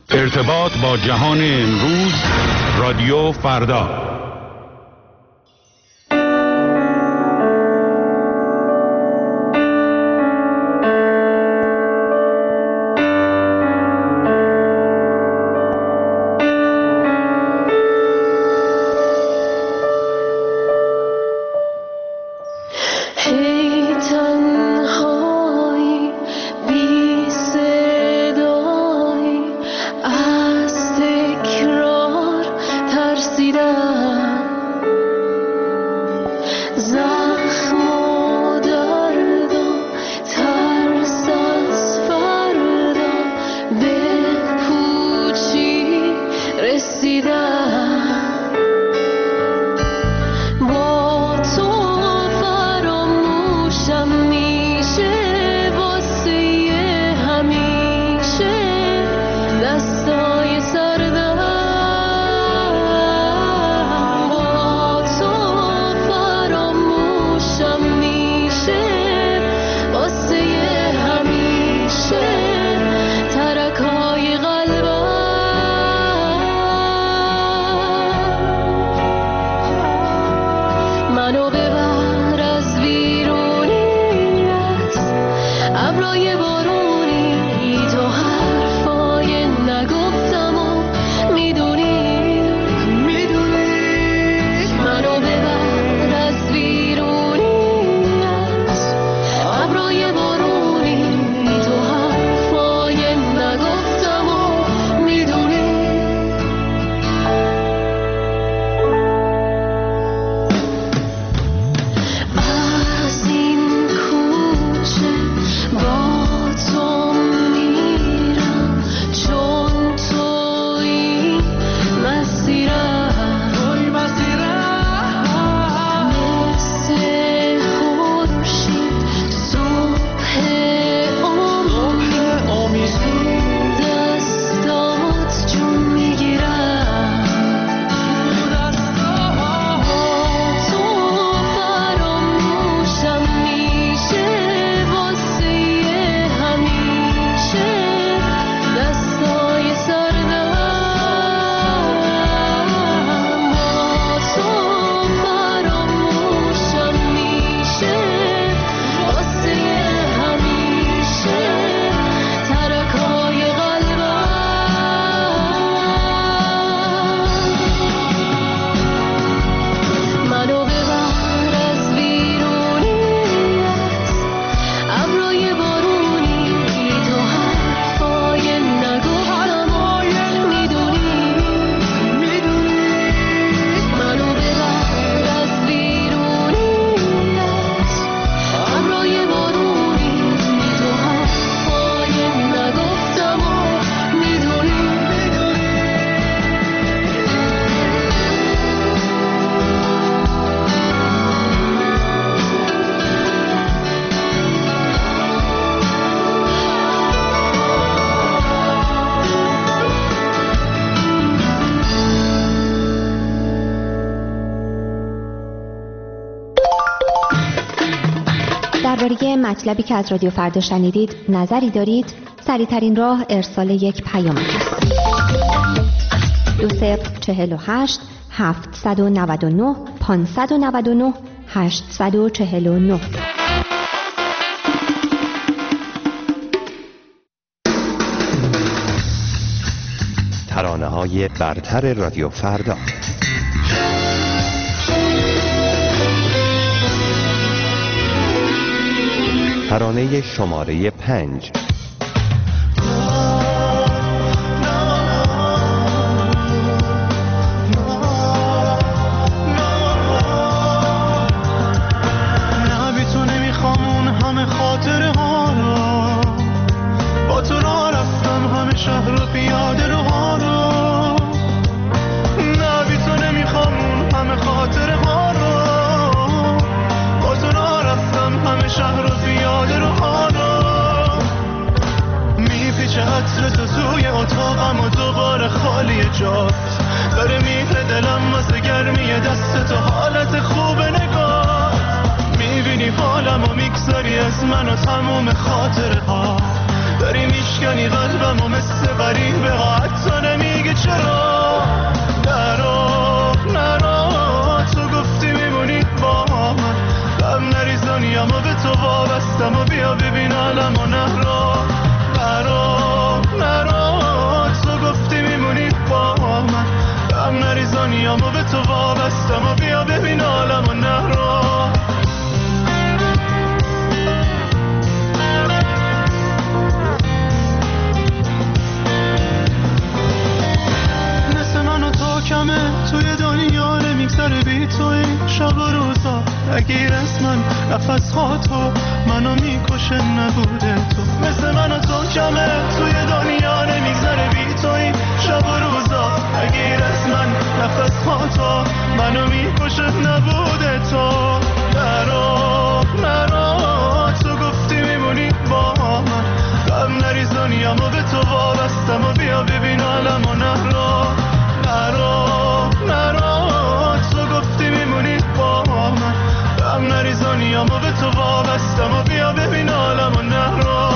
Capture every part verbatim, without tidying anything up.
ارتباط با جهان امروز، رادیو فردا. درباره مطلبی که از رادیو فردا شنیدید نظری دارید؟ سریع‌ترین راه ارسال یک پیام است. دو صفر چهل و هشت هفتصد و نود و نه پانصد و نود و نه هشتصد و چهل و نه. ترانه‌های برتر رادیو فردا. ترانه شماره پنج. داره میره دلم واسه گرمی دست تو، حالت خوب نگاه میبینی حالم و میگذاری از من و تموم خاطره ها، داری میشکنی قلبم و مثل غریبه ها بی تو این شب و روزا نگیر از من نفس ها تو منو میکشه نبوده تو مثل من و تو کمه توی دنیا نمیگذره بی تو این شب و روزا نگیر از من نفس ها تو منو میکشه نبوده تو نرو نرو تو گفتی میمونی با من غم نریز دنیامو به تو وابستم و بیا ببین عالمو نرو نرو نرو تو گفتی میمونی با من غم نریز دنیامو به تو وابستم و بیا ببین عالمو نرو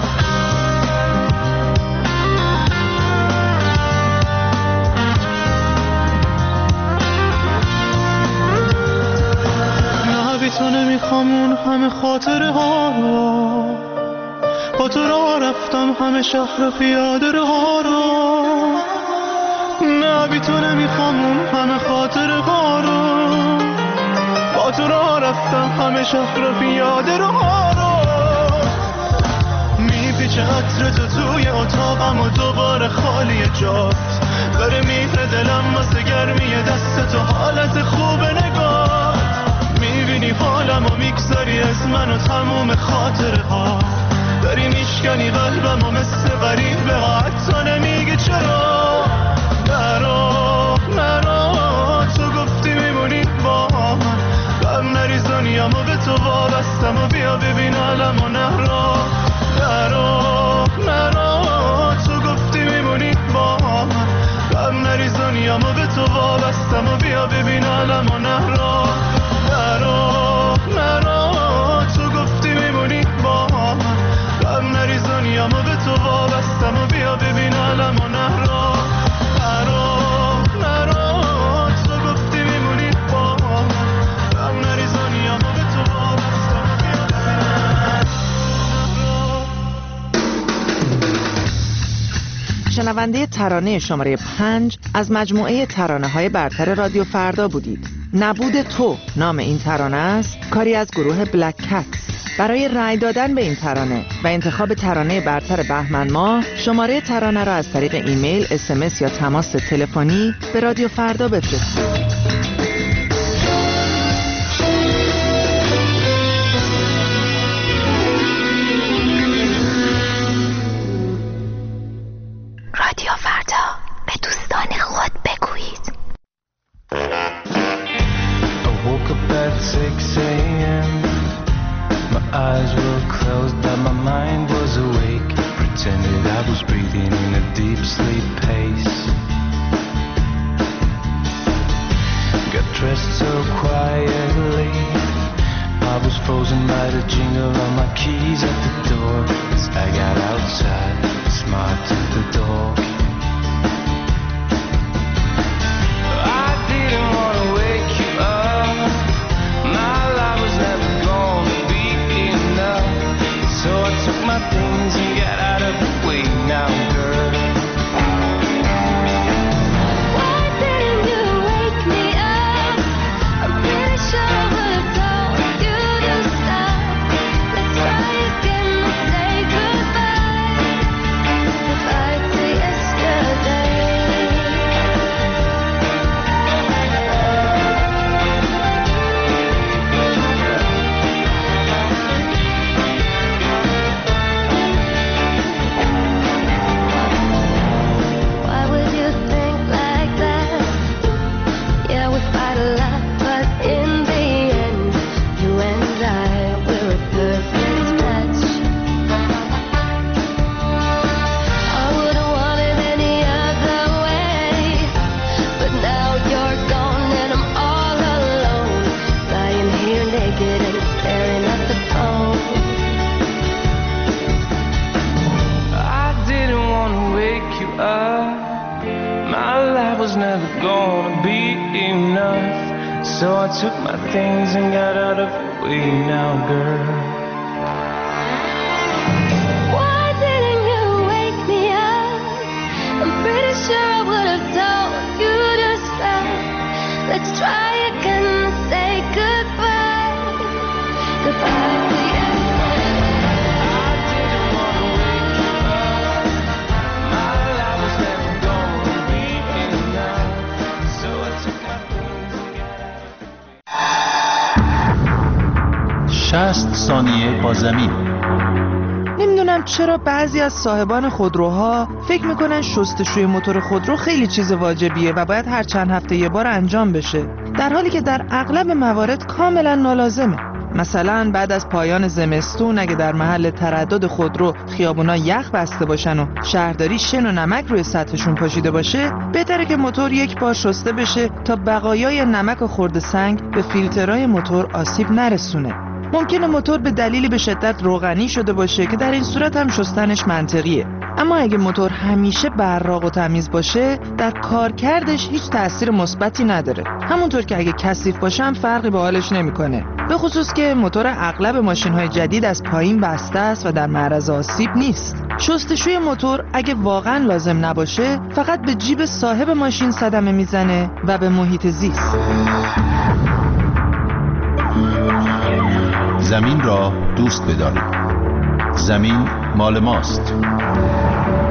نه بی تو نمیخوام اون همه خاطره ها رو با تو راه رفتم همه شهر پیاده ها رو نه بی تو نمیخوام اون همه خاطره ها رو با تو راه رفتم همه شهر پیاده ها رو میپیچه عطر تو توی اتاقم و دوباره خالی جاست داره میره دلم واسه گرمی دست تو حالت خوب نگاه میبینی حالم و میگذاری از من و تموم خاطره ها داری میشکنی قلبم و مثل غریبه ها حتی نمیگی چرا نرو نرو تو گفتی میمونی با من غم نریز دنیامو به تو وابستم و بیا ببین عالمو نرو نرو نرو تو گفتی میمونی با من غم نریز دنیامو به تو وابستم و بیا ببین عالمو نرو نرو نرو تو گفتی میمونی با من غم نریز دنیامو به تو وابستم و بیا ببین عالمو نرو نرو نرو تو گفتی میمونی با من غم نریز دنیامو به تو وابستم و بیا ببین نرو. شنونده ترانه شماره پنج از مجموعه ترانه های برتر رادیو فردا بودید. نبود تو نام این ترانه است، کاری از گروه بلک کتس. برای رأی دادن به این ترانه و انتخاب ترانه برتر بهمن ماه شماره ترانه را از طریق ایمیل، اس ام اس یا تماس تلفنی به رادیو فردا بفرستید. رادیو فردا به دوستان خود بگویید. I woke up at six a.m. My eyes were closed but my mind was awake. Pretended I was breathing in a deep sleep pace. Got dressed so quietly. I was frozen by the jingle of my keys at the door. As I got outside, smiled to the dog. I didn't want to wake you up. My life was never gonna be enough. So I took my things and got out of the way now, girl. Why didn't you wake me up? I'm pretty sure I would have told you to stop. Let's try again and say goodbye. Goodbye to yesterday. Why would you think like that? Yeah, we fight a lot, but in the end, you and I, we're a perfect match. I wouldn't want it any other way, but now you're gone and I'm all alone, lying here naked and staring at the phone. I didn't want to wake you up. My life was never gonna be enough. So I took my things and got out of the way now, girl. Why didn't you wake me up? I'm pretty sure I would have told you to stop. Let's try again and say goodbye. Goodbye to yesterday. I didn't want to wake you up. My life was never gonna be enough. So I took my things and got out of the way. ثانیه با زمین. نمیدونم چرا بعضی از صاحبان خودروها فکر میکنن شستشوی موتور خودرو خیلی چیز واجبیه و باید هر چند هفته یه بار انجام بشه، در حالی که در اغلب موارد کاملا نالازمه. مثلا بعد از پایان زمستون اگه در محل تردد خودرو خیابونا یخ بسته باشن و شهرداری شن و نمک روی سطحشون پاشیده باشه، بهتره که موتور یک بار شسته بشه تا بقایای نمک و خرد سنگ به فیلترهای موتور آسیب نرسونه. ممکنه موتور به دلیلی به شدت روغنی شده باشه که در این صورت هم شستنش منطقیه، اما اگه موتور همیشه براق و تمیز باشه در کارکردش هیچ تأثیر مثبتی نداره، همونطور که اگه کثیف باشه هم فرقی به حالش نمیکنه، به خصوص که موتور اغلب ماشین‌های جدید از پایین بسته است و در معرض آسیب نیست. شستشوی موتور اگه واقعا لازم نباشه فقط به جیب صاحب ماشین صدمه میزنه و به محیط زیست. زمین را دوست بدارید. زمین مال ماست.